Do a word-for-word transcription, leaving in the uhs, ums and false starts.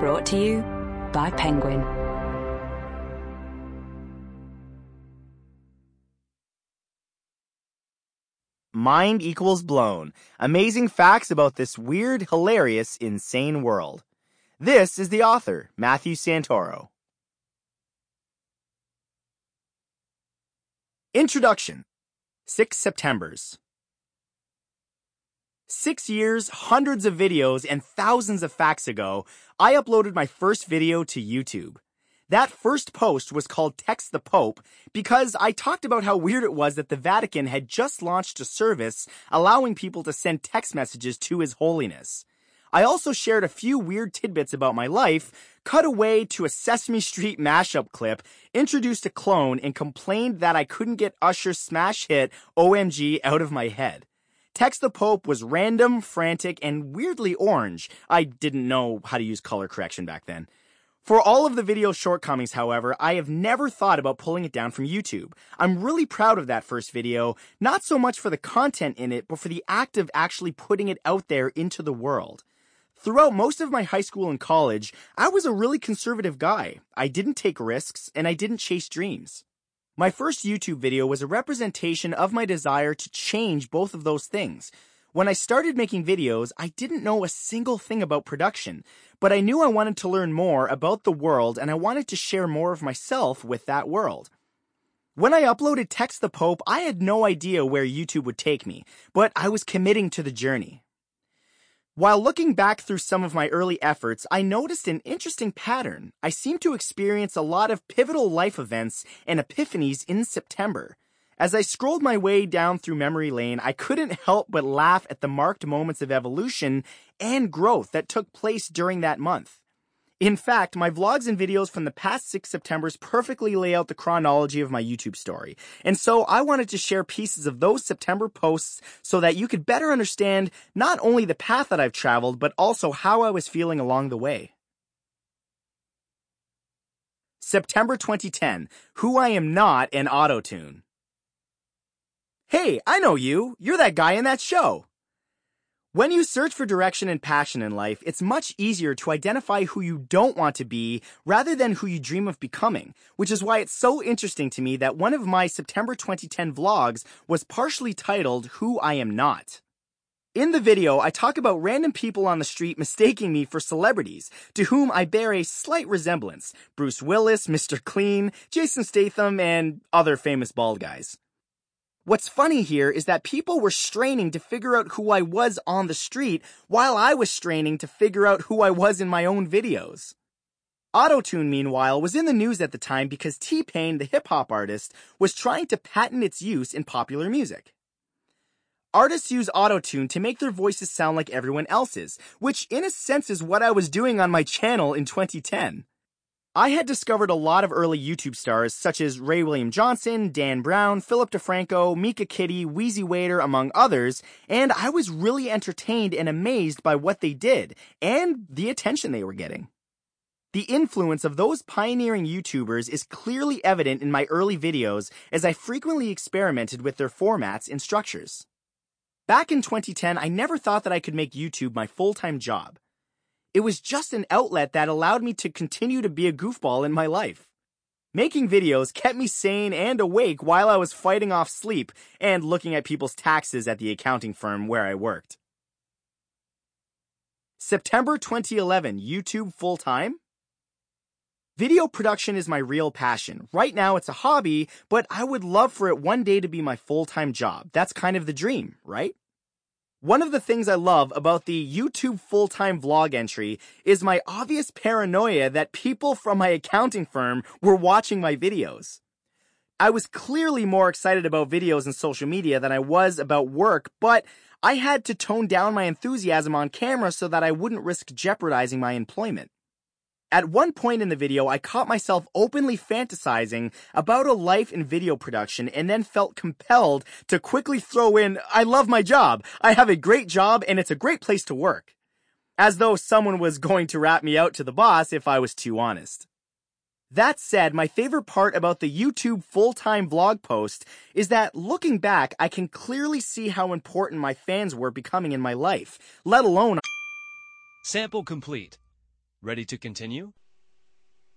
Brought to you by Penguin. Mind equals blown. Amazing facts about this weird, hilarious, insane world. This is the author, Matthew Santoro. Introduction. Six Septembers. Six years, hundreds of videos, and thousands of facts ago, I uploaded my first video to YouTube. That first post was called Text the Pope because I talked about how weird it was that the Vatican had just launched a service allowing people to send text messages to His Holiness. I also shared a few weird tidbits about my life, cut away to a Sesame Street mashup clip, introduced a clone, and complained that I couldn't get Usher's smash hit O M G out of my head. Text the Pope was random, frantic, and weirdly orange. I didn't know how to use color correction back then. For all of the video shortcomings, however, I have never thought about pulling it down from YouTube. I'm really proud of that first video, not so much for the content in it, but for the act of actually putting it out there into the world. Throughout most of my high school and college, I was a really conservative guy. I didn't take risks, and I didn't chase dreams. My first YouTube video was a representation of my desire to change both of those things. When I started making videos, I didn't know a single thing about production, but I knew I wanted to learn more about the world and I wanted to share more of myself with that world. When I uploaded Text the Pope, I had no idea where YouTube would take me, but I was committing to the journey. While looking back through some of my early efforts, I noticed an interesting pattern. I seemed to experience a lot of pivotal life events and epiphanies in September. As I scrolled my way down through memory lane, I couldn't help but laugh at the marked moments of evolution and growth that took place during that month. In fact, my vlogs and videos from the past six Septembers perfectly lay out the chronology of my YouTube story. And so I wanted to share pieces of those September posts so that you could better understand not only the path that I've traveled, but also how I was feeling along the way. September twenty ten, Who I Am Not and Auto-Tune. Hey, I know you. You're that guy in that show. When you search for direction and passion in life, it's much easier to identify who you don't want to be rather than who you dream of becoming, which is why it's so interesting to me that one of my September twenty ten vlogs was partially titled Who I Am Not. In the video, I talk about random people on the street mistaking me for celebrities, to whom I bear a slight resemblance: Bruce Willis, Mister Clean, Jason Statham, and other famous bald guys. What's funny here is that people were straining to figure out who I was on the street while I was straining to figure out who I was in my own videos. Auto-Tune, meanwhile, was in the news at the time because T-Pain, the hip-hop artist, was trying to patent its use in popular music. Artists use Auto-Tune to make their voices sound like everyone else's, which in a sense is what I was doing on my channel in twenty ten. I had discovered a lot of early YouTube stars such as Ray William Johnson, Dan Brown, Philip DeFranco, Mika Kitty, Wheezy Waiter, among others, and I was really entertained and amazed by what they did, and the attention they were getting. The influence of those pioneering YouTubers is clearly evident in my early videos as I frequently experimented with their formats and structures. Back in twenty ten, I never thought that I could make YouTube my full-time job. It was just an outlet that allowed me to continue to be a goofball in my life. Making videos kept me sane and awake while I was fighting off sleep and looking at people's taxes at the accounting firm where I worked. September twenty eleven, YouTube full-time? Video production is my real passion. Right now it's a hobby, but I would love for it one day to be my full-time job. That's kind of the dream, right? One of the things I love about the YouTube full-time vlog entry is my obvious paranoia that people from my accounting firm were watching my videos. I was clearly more excited about videos and social media than I was about work, but I had to tone down my enthusiasm on camera so that I wouldn't risk jeopardizing my employment. At one point in the video, I caught myself openly fantasizing about a life in video production and then felt compelled to quickly throw in, I love my job, I have a great job, and it's a great place to work. As though someone was going to rat me out to the boss if I was too honest. That said, my favorite part about the YouTube full-time vlog post is that looking back, I can clearly see how important my fans were becoming in my life, let alone... Sample complete. Ready to continue?